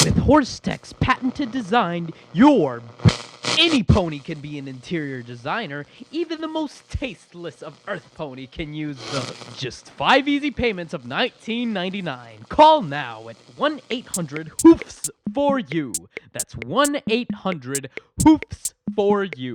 With Horsetech's patented design, any pony can be an interior designer. Even the most tasteless of Earth Pony can use just 5 easy payments of $19.99. Call now at 1-800-HOOFS-4U. That's 1-800-HOOFS-4U.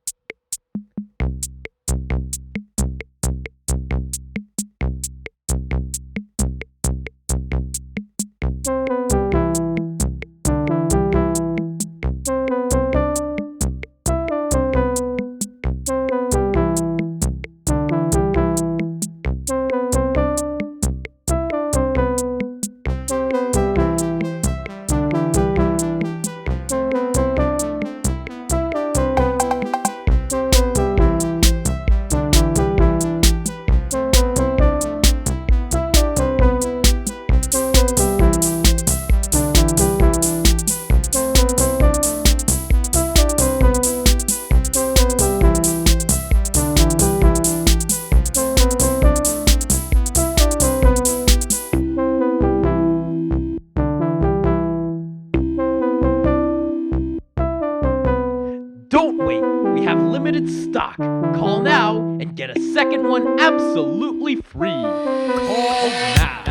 Don't wait, we have limited stock. Call now and get a second one absolutely free. Call now.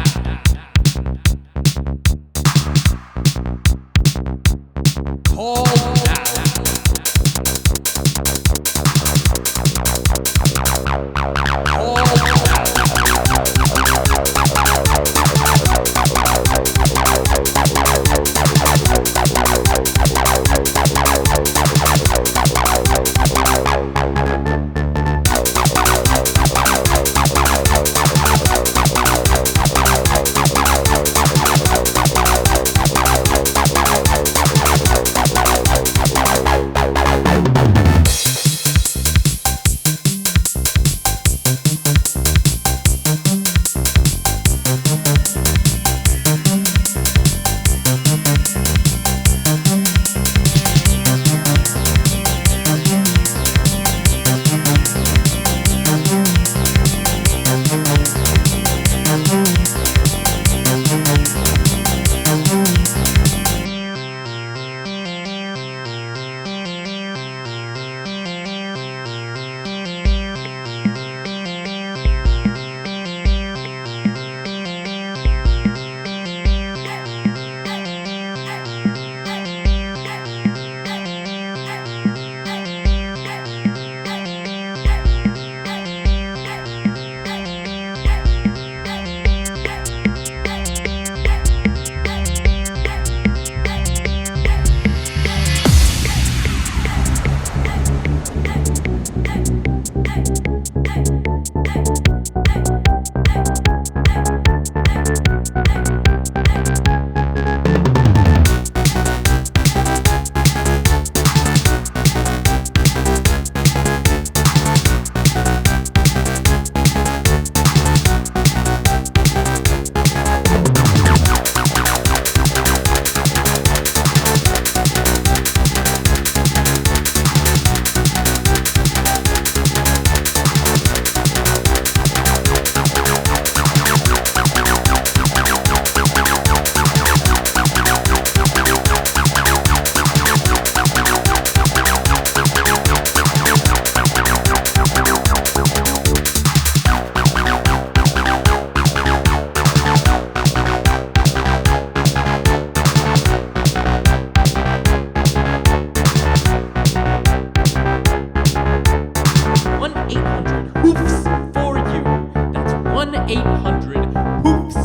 Call now.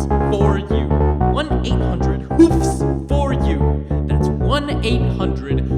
Hoops for you. That's 1-800